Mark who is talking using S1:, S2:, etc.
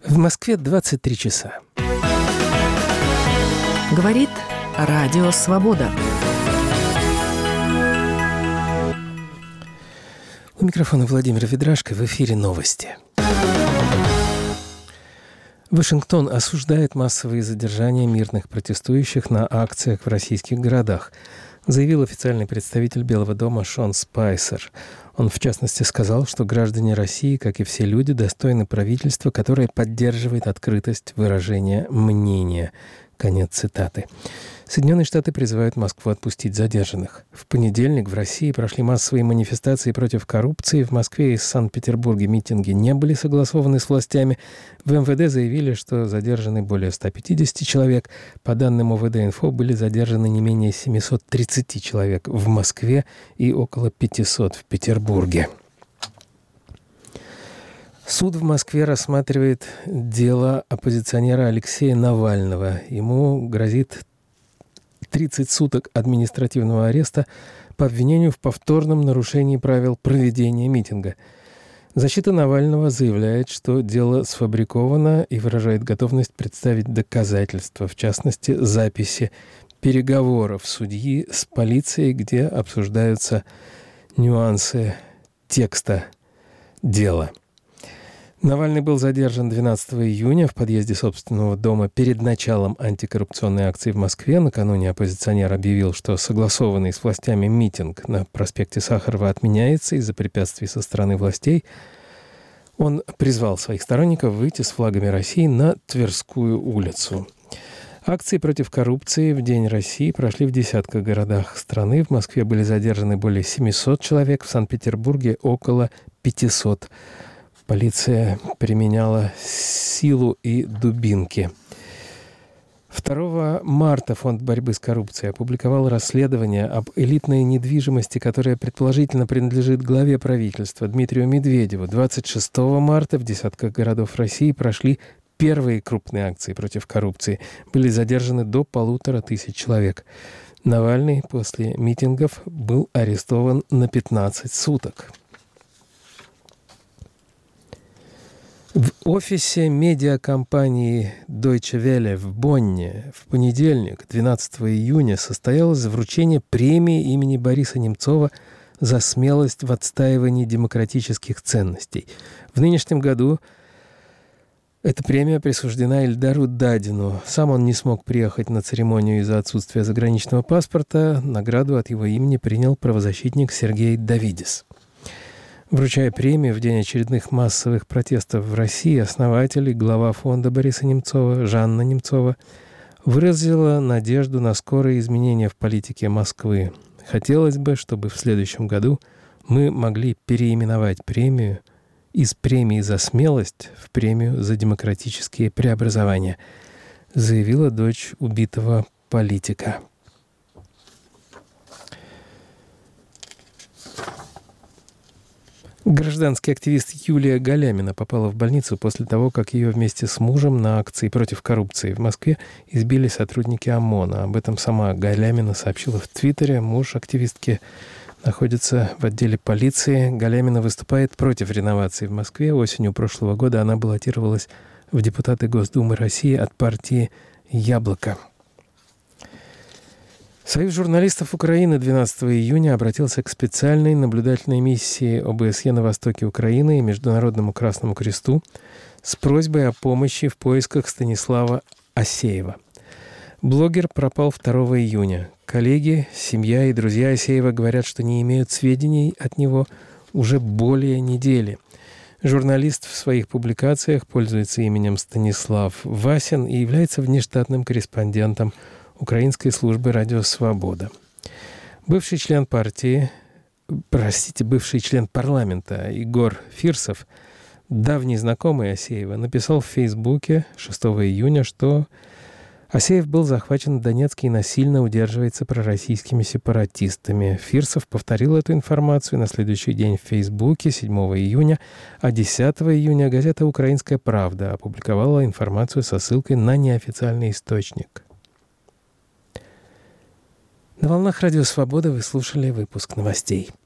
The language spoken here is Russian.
S1: В Москве 23 часа.
S2: Говорит Радио Свобода.
S1: У микрофона Владимир Ведрашко. В эфире новости. Вашингтон осуждает массовые задержания мирных протестующих на акциях в российских городах, заявил официальный представитель Белого дома Шон Спайсер. Он, в частности, сказал, что граждане России, как и все люди, достойны правительства, которое поддерживает открытость выражения мнения. Конец цитаты. Соединенные Штаты призывают Москву отпустить задержанных. В понедельник в России прошли массовые манифестации против коррупции. В Москве и Санкт-Петербурге митинги не были согласованы с властями. В МВД заявили, что задержаны более 150 человек. По данным ОВД-Инфо, были задержаны не менее 730 человек в Москве и около 500 в Петербурге. Суд в Москве рассматривает дело оппозиционера Алексея Навального. Ему грозит 30 суток административного ареста по обвинению в повторном нарушении правил проведения митинга. Защита Навального заявляет, что дело сфабриковано и выражает готовность представить доказательства, в частности, записи переговоров судьи с полицией, где обсуждаются нюансы текста дела. Навальный был задержан 12 июня в подъезде собственного дома перед началом антикоррупционной акции в Москве. Накануне оппозиционер объявил, что согласованный с властями митинг на проспекте Сахарова отменяется из-за препятствий со стороны властей. Он призвал своих сторонников выйти с флагами России на Тверскую улицу. Акции против коррупции в День России прошли в десятках городах страны. В Москве были задержаны более 700 человек, в Санкт-Петербурге около 500. Полиция применяла силу и дубинки. 2 марта Фонд борьбы с коррупцией опубликовал расследование об элитной недвижимости, которая предположительно принадлежит главе правительства Дмитрию Медведеву. 26 марта в десятках городов России прошли первые крупные акции против коррупции. Были задержаны до 1500 человек. Навальный после митингов был арестован на 15 суток. В офисе медиакомпании Deutsche Welle в Бонне в понедельник, 12 июня, состоялось вручение премии имени Бориса Немцова за смелость в отстаивании демократических ценностей. В нынешнем году эта премия присуждена Эльдару Дадину. Сам он не смог приехать на церемонию из-за отсутствия заграничного паспорта. Награду от его имени принял правозащитник Сергей Давидис. Вручая премию в день очередных массовых протестов в России, основатель и глава фонда Бориса Немцова Жанна Немцова выразила надежду на скорые изменения в политике Москвы. Хотелось бы, чтобы в следующем году мы могли переименовать премию из премии за смелость в премию за демократические преобразования, заявила дочь убитого политика. Гражданский активист Юлия Галямина попала в больницу после того, как ее вместе с мужем на акции против коррупции в Москве избили сотрудники ОМОНа. Об этом сама Галямина сообщила в Твиттере. Муж активистки находится в отделе полиции. Галямина выступает против реновации в Москве. Осенью прошлого года она баллотировалась в депутаты Госдумы России от партии «Яблоко». Союз журналистов Украины 12 июня обратился к специальной наблюдательной миссии ОБСЕ на востоке Украины и Международному Красному Кресту с просьбой о помощи в поисках Станислава Асеева. Блогер пропал 2 июня. Коллеги, семья и друзья Асеева говорят, что не имеют сведений от него уже более недели. Журналист в своих публикациях пользуется именем Станислав Васин и является внештатным корреспондентом Украинской службы «Радио Свобода». Бывший член парламента Егор Фирсов, давний знакомый Асеева, написал в Фейсбуке 6 июня, что Асеев был захвачен в Донецке и насильно удерживается пророссийскими сепаратистами. Фирсов повторил эту информацию на следующий день в Фейсбуке 7 июня, а 10 июня газета «Украинская правда» опубликовала информацию со ссылкой на неофициальный источник. На волнах Радио Свобода вы слушали выпуск новостей.